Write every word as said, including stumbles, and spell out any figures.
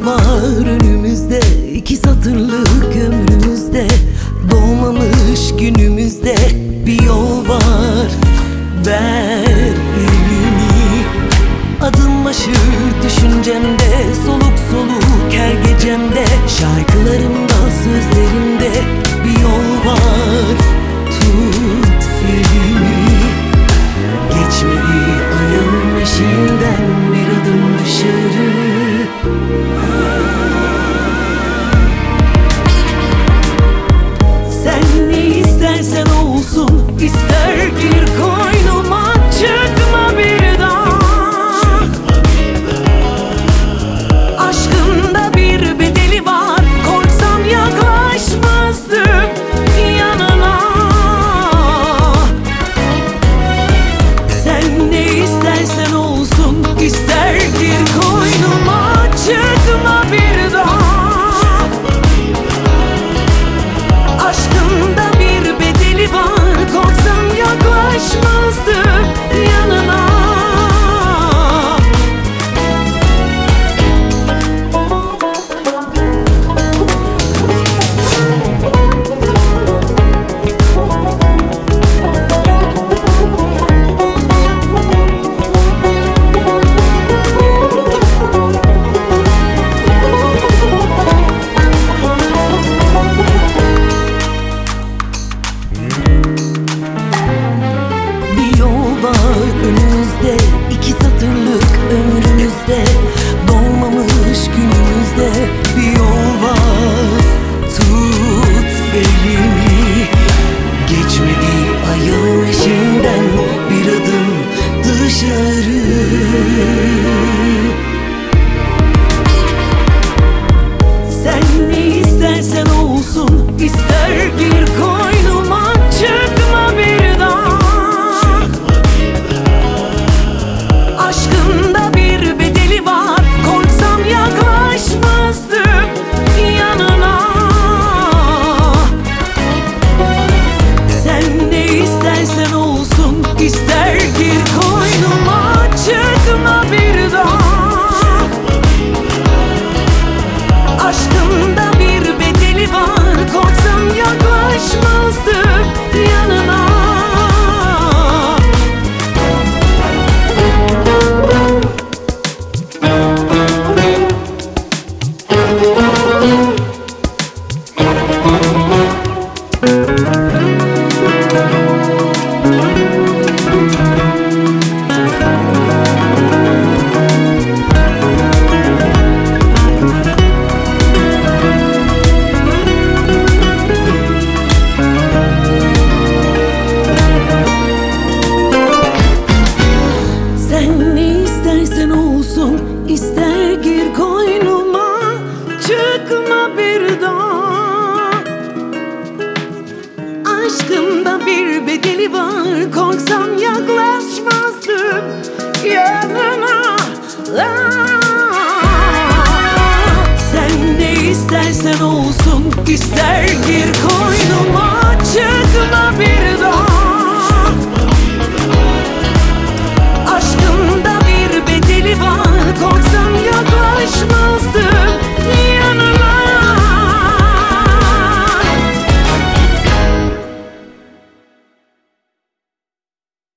var önümüzde, iki satırlık ömrümüzde. Doğmamış günümüzde bir yol var. Ver elini, adım başı düşüncemde, soluk soluk her gecemde. Şarkılarımda, sözlerimde bir yol var. Tut elimi, geçmeli ayağım eşiğinden bir adım dışarı. Sen ne istersen olsun, ister gir koynuma, çıkma bir daha. Aşkında bir bedeli var, korksam yaklaşmazdım yanına. Sen ne istersen olsun, ister gir koynuma, çıkma bir daha. Aşkında bir bedeli var, korksam yaklaşmazdım yanına. Önümüzde, iki satırlık ömrümüzde. Doğmamış günümüzde bir yol var. Tut elimi, geçmedi ayağım eşiğinden bir adım dışarı. Sen ne istersen olsun, ister gir koynuma, çıkma bir daha. Aşkında bir bedeli var, korksam yaklaşmazdım yanına. Sen ne istersen olsun, ister gir koynuma, çıkma bir daha. Aşkında bir bedeli var, korksam yaklaşmazdım yanına. Sen ne istersen olsun, ister gir koynuma, çıkma bir daha. Aşkımda bir bedeli var, korksam yaklaşmazdım yanına. Sen ne istersen olsun, ister gir koynuma,